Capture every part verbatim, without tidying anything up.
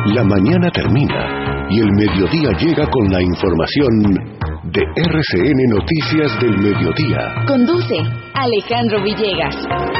La mañana termina y el mediodía llega con la información de R C N Noticias del Mediodía. Conduce Alejandro Villegas.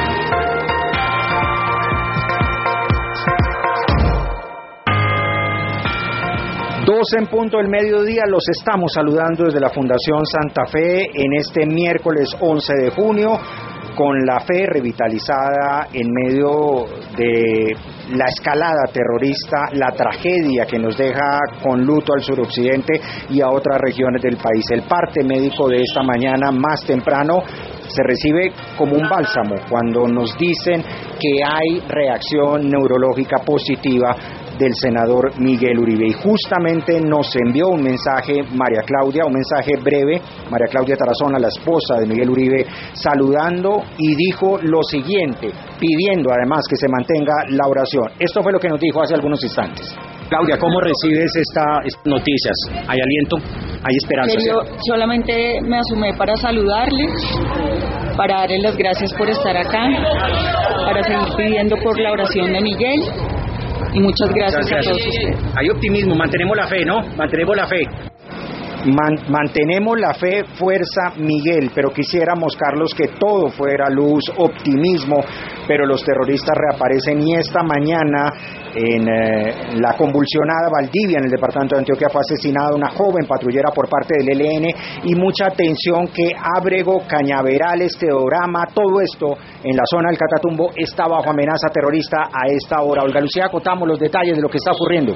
Dos en punto del mediodía, los estamos saludando desde la Fundación Santa Fe en este miércoles once de junio, con la fe revitalizada en medio de la escalada terrorista, la tragedia que nos deja con luto al suroccidente y a otras regiones del país. El parte médico de esta mañana más temprano se recibe como un bálsamo cuando nos dicen que hay reacción neurológica positiva del senador Miguel Uribe, y justamente nos envió un mensaje María Claudia, un mensaje breve, María Claudia Tarazona, la esposa de Miguel Uribe, saludando, y dijo lo siguiente, pidiendo además que se mantenga la oración. Esto fue lo que nos dijo hace algunos instantes. Claudia, ¿cómo recibes esta, estas noticias? ¿Hay aliento? ¿Hay esperanza? Yo solamente me asomé para saludarles, para darles las gracias por estar acá, para seguir pidiendo por la oración de Miguel. Y muchas gracias, muchas gracias a todos ustedes. Hay optimismo, mantenemos la fe, ¿no? Mantenemos la fe. Man, mantenemos la fe, fuerza, Miguel, pero quisiéramos, Carlos, que todo fuera luz, optimismo, pero los terroristas reaparecen, y esta mañana en eh, la convulsionada Valdivia, en el departamento de Antioquia, fue asesinada una joven patrullera por parte del E L N, y mucha atención que Ábrego, Cañaverales, Teorama, todo esto en la zona del Catatumbo está bajo amenaza terrorista a esta hora. Olga Lucía, contamos los detalles de lo que está ocurriendo.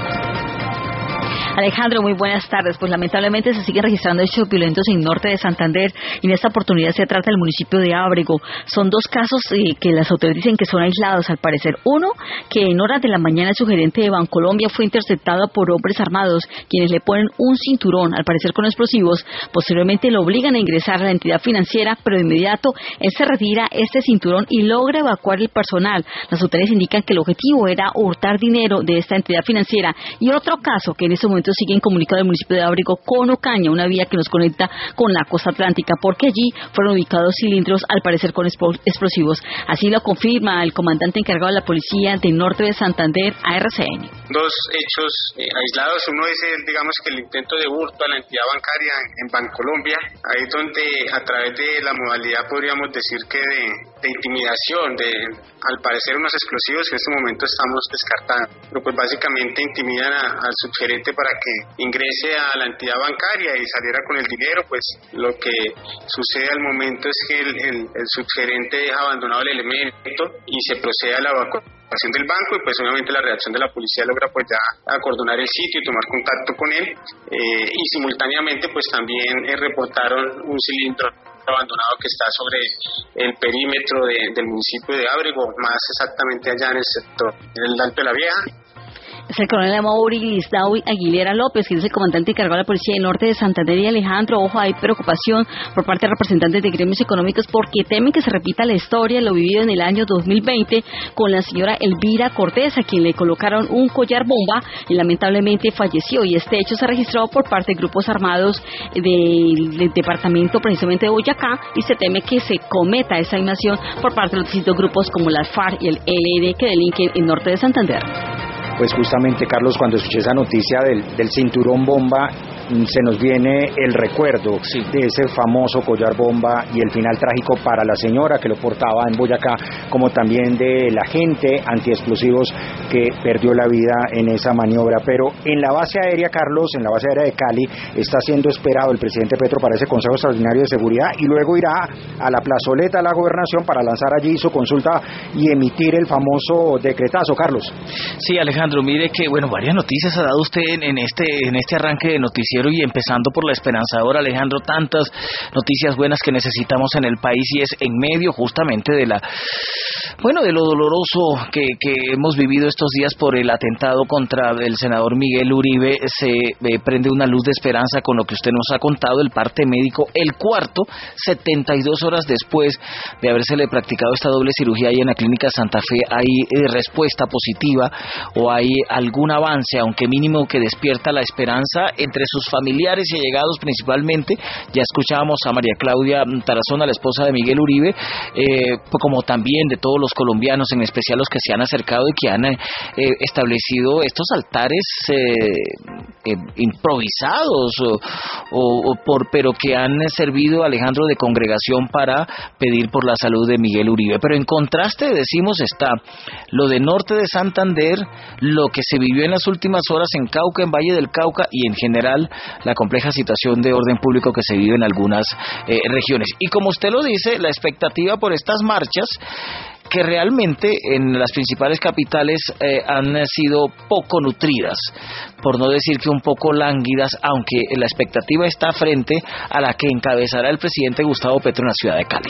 Alejandro, muy buenas tardes. Pues lamentablemente se siguen registrando hechos violentos en norte de Santander, y en esta oportunidad se trata del municipio de Ábrego. Son dos casos eh, que las autoridades dicen que son aislados al parecer. Uno, que en horas de la mañana su gerente de Bancolombia fue interceptado por hombres armados, quienes le ponen un cinturón, al parecer con explosivos. Posteriormente lo obligan a ingresar a la entidad financiera, pero de inmediato él se retira este cinturón y logra evacuar el personal. Las autoridades indican que el objetivo era hurtar dinero de esta entidad financiera. Y otro caso que en este momento siguen comunicado el municipio de Ábrego con Ocaña, una vía que nos conecta con la costa atlántica, porque allí fueron ubicados cilindros al parecer con explosivos. Así lo confirma el comandante encargado de la policía del norte de Santander a R C N. Dos hechos eh, aislados. Uno es el, digamos que el intento de hurto a la entidad bancaria en Bancolombia, ahí donde a través de la modalidad podríamos decir que de, de intimidación, de al parecer unos explosivos que en este momento estamos descartando, pero pues básicamente intimidan a, al subgerente para que ingrese a la entidad bancaria y saliera con el dinero. Pues lo que sucede al momento es que el, el, el subgerente deja abandonado el elemento y se procede a la evacuación del banco, y pues obviamente la reacción de la policía logra pues ya acordonar el sitio y tomar contacto con él, eh, y simultáneamente pues también eh, reportaron un cilindro abandonado que está sobre el perímetro de, del municipio de Ábrego, más exactamente allá en el sector del Alto de la Vieja. Es el coronel Mauricio Aguilera López, que es el comandante encargado de la Policía del Norte de Santander. Y Alejandro, ojo, hay preocupación por parte de representantes de gremios económicos porque temen que se repita la historia, lo vivido en el año dos mil veinte con la señora Elvira Cortés, a quien le colocaron un collar bomba y lamentablemente falleció. Y este hecho se registró por parte de grupos armados del, del departamento precisamente de Boyacá, y se teme que se cometa esa inacción por parte de los distintos grupos como la FARC y el E L N que delinquen en norte de Santander. Pues justamente, Carlos, cuando escuché esa noticia del, del cinturón bomba, se nos viene el recuerdo sí. de ese famoso collar bomba y el final trágico para la señora que lo portaba en Boyacá, como también de la gente antiexplosivos que perdió la vida en esa maniobra. Pero en la base aérea, Carlos, en la base aérea de Cali, está siendo esperado el presidente Petro para ese Consejo Extraordinario de Seguridad, y luego irá a la plazoleta de la Gobernación para lanzar allí su consulta y emitir el famoso decretazo. Carlos. Sí, Alejandro, mire que, bueno, varias noticias ha dado usted en, en este en este arranque de noticiero, y empezando por la esperanzadora, Alejandro, tantas noticias buenas que necesitamos en el país, y es en medio justamente de la, bueno, de lo doloroso que, que hemos vivido estos días por el atentado contra el senador Miguel Uribe. Se eh, prende una luz de esperanza con lo que usted nos ha contado, el parte médico, el cuarto, setenta y dos horas después de habérsele practicado esta doble cirugía ahí en la clínica Santa Fe. ¿Hay eh, respuesta positiva o hay algún avance, aunque mínimo, que despierta la esperanza entre sus familiares y allegados principalmente. Ya escuchábamos a María Claudia Tarazona, la esposa de Miguel Uribe, eh, como también de todos los colombianos, en especial los que se han acercado y que han eh, establecido estos altares eh, eh, improvisados, o, o, o por, pero que han servido, Alejandro, de congregación para pedir por la salud de Miguel Uribe. Pero en contraste, decimos, está lo de norte de Santander, lo que se vivió en las últimas horas en Cauca, en Valle del Cauca, y en general la compleja situación de orden público que se vive en algunas eh, regiones. Y como usted lo dice, la expectativa por estas marchas, que realmente en las principales capitales eh, han sido poco nutridas, por no decir que un poco lánguidas, aunque la expectativa está frente a la que encabezará el presidente Gustavo Petro en la ciudad de Cali.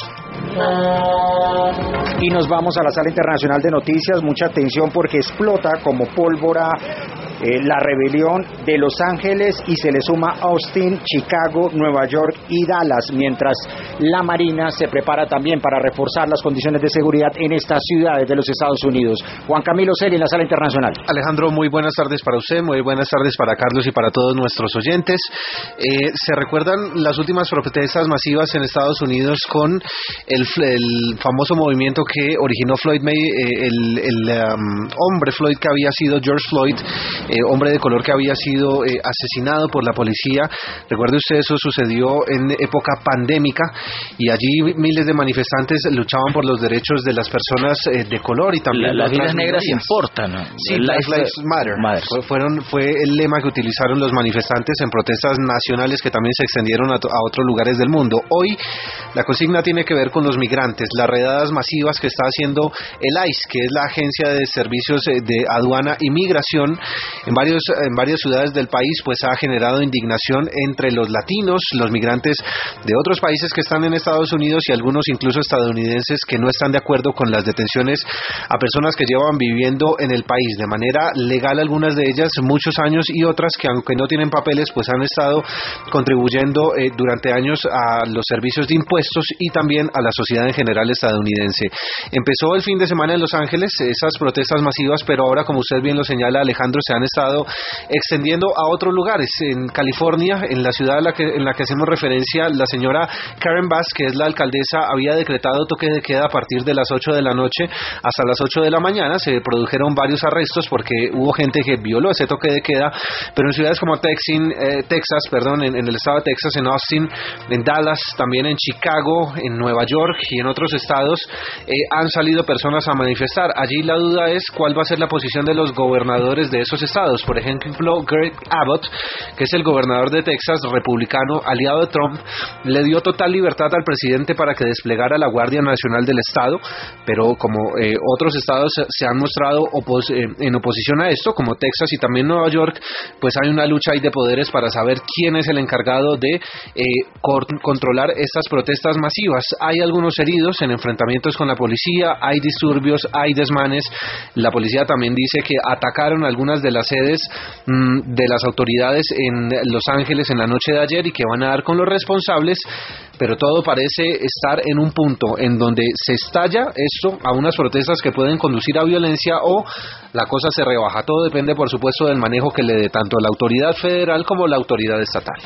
Y nos vamos a la sala internacional de noticias. Mucha atención porque explota como pólvora eh, la rebelión de Los Ángeles y se le suma Austin, Chicago, Nueva York y Dallas, mientras la Marina se prepara también para reforzar las condiciones de seguridad en estas ciudades de los Estados Unidos. Juan Camilo Celi en la sala internacional. Alejandro, muy buenas tardes para usted, muy buenas tardes para Carlos y para todos nuestros oyentes. Eh, se recuerdan las últimas protestas masivas en Estados Unidos con el, el famoso movimiento que originó Floyd May, eh, el, el um, hombre Floyd que había sido George Floyd, eh, hombre de color que había sido eh, asesinado por la policía. Recuerde usted, eso sucedió en época pandémica y allí miles de manifestantes luchaban por los derechos de las personas eh, de color y también la, las vidas negras importan, ¿no? Sí, Life Lives Matter. Matter. Fue, fueron, fue el lema que utilizaron los manifestantes en protestas nacionales que también se extendieron a, a otros lugares del mundo. Hoy la consigna tiene que ver con los migrantes, las redadas masivas que está haciendo el ICE, que es la Agencia de Servicios de Aduana y Migración en varios en varias ciudades del país, pues ha generado indignación entre los latinos, los migrantes de otros países que están en Estados Unidos y algunos incluso estadounidenses que no están de acuerdo con las detenciones a personas que llevan viviendo en el país de manera legal, algunas de ellas muchos años, y otras que aunque no tienen papeles pues han estado contribuyendo eh, durante años a los servicios de impuestos y también a la sociedad en general estadounidense. Empezó el fin de semana en Los Ángeles esas protestas masivas, pero ahora, como usted bien lo señala, Alejandro, se han estado extendiendo a otros lugares. En California, en la ciudad en la que, en la que hacemos referencia, la señora Karen Bass, que es la alcaldesa, había decretado toque de queda a partir de las ocho de la noche hasta las ocho de la mañana. Se produjeron varios arrestos porque hubo gente que violó ese toque de queda, pero en ciudades como Texin, eh, Texas, perdón, en, en el estado de Texas, en Austin, en Dallas, también en Chicago, en Nueva York y en otros estados eh, han salido personas a manifestar. Allí la duda es cuál va a ser la posición de los gobernadores de esos estados. Por ejemplo, Greg Abbott, que es el gobernador de Texas, republicano, aliado de Trump, le dio total libertad al presidente para que desplegara la Guardia Nacional del Estado, pero como eh, otros estados se han mostrado opos eh, en oposición a esto, como Texas y también Nueva York, pues hay una lucha ahí de poderes para saber quién es el encargado de eh, controlar estas protestas masivas. Hay algunos heridos en enfrentamientos con la policía, hay disturbios, hay desmanes. La policía también dice que atacaron algunas de las sedes mmm, de las autoridades en Los Ángeles en la noche de ayer y que van a dar con los responsables, pero todo parece estar en un punto en donde se estalla esto a unas protestas que pueden conducir a violencia o la cosa se rebaja. Todo depende, por supuesto, del manejo que le dé tanto la autoridad federal como la autoridad estatal.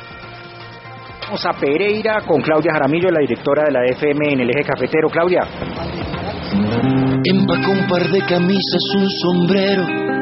Vamos a Pereira con Claudia Jaramillo, la directora de la F M en el eje cafetero. Claudia. Empacó un par de camisas, un sombrero